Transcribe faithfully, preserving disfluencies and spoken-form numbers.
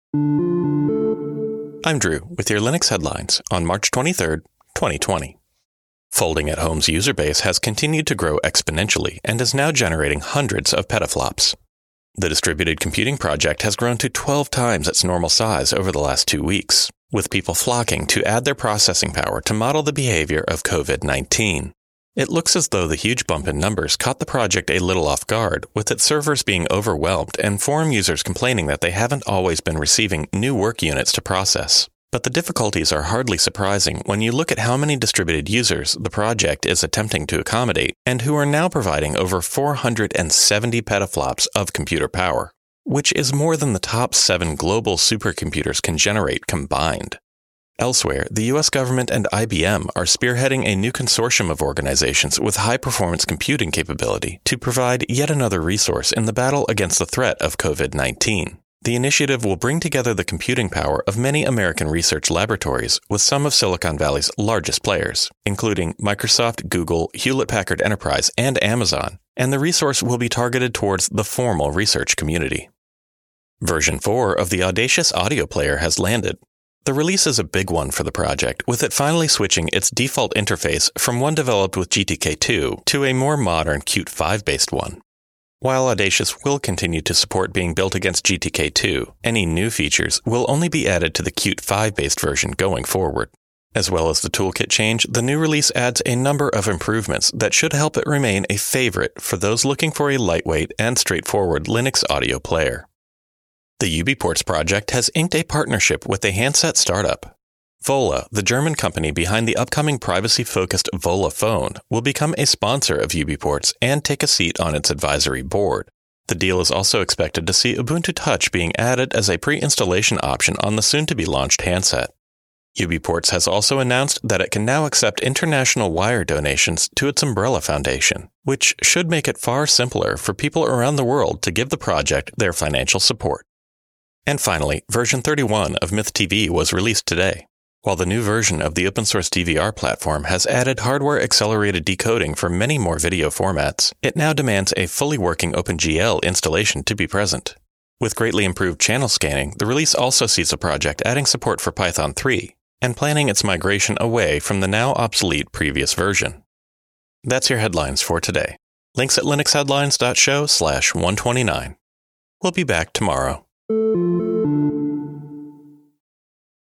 I'm Drew with your Linux headlines on March twenty-third, twenty twenty. Folding at Home's user base has continued to grow exponentially and is now generating hundreds of petaflops. The distributed computing project has grown to twelve times its normal size over the last two weeks, with people flocking to add their processing power to model the behavior of COVID nineteen. It looks as though the huge bump in numbers caught the project a little off guard, with its servers being overwhelmed and forum users complaining that they haven't always been receiving new work units to process. But the difficulties are hardly surprising when you look at how many distributed users the project is attempting to accommodate and who are now providing over four hundred seventy petaflops of computer power, which is more than the top seven global supercomputers can generate combined. Elsewhere, the U S government and I B M are spearheading a new consortium of organizations with high-performance computing capability to provide yet another resource in the battle against the threat of COVID nineteen. The initiative will bring together the computing power of many American research laboratories with some of Silicon Valley's largest players, including Microsoft, Google, Hewlett-Packard Enterprise, and Amazon, and the resource will be targeted towards the formal research community. Version four of the Audacious audio player has landed. The release is a big one for the project, with it finally switching its default interface from one developed with G T K two to a more modern Qt five-based one. While Audacious will continue to support being built against G T K two, any new features will only be added to the Qt five-based version going forward. As well as the toolkit change, the new release adds a number of improvements that should help it remain a favorite for those looking for a lightweight and straightforward Linux audio player. The UbiPorts project has inked a partnership with a handset startup. Vola, the German company behind the upcoming privacy-focused Vola phone, will become a sponsor of UbiPorts and take a seat on its advisory board. The deal is also expected to see Ubuntu Touch being added as a pre-installation option on the soon-to-be-launched handset. UbiPorts has also announced that it can now accept international wire donations to its Umbrella Foundation, which should make it far simpler for people around the world to give the project their financial support. And finally, version thirty-one of Myth T V was released today. While the new version of the open-source D V R platform has added hardware-accelerated decoding for many more video formats, it now demands a fully working OpenGL installation to be present. With greatly improved channel scanning, the release also sees the project adding support for Python three and planning its migration away from the now obsolete previous version. That's your headlines for today. Links at linuxheadlines dot show slash one twenty-nine. We'll be back tomorrow.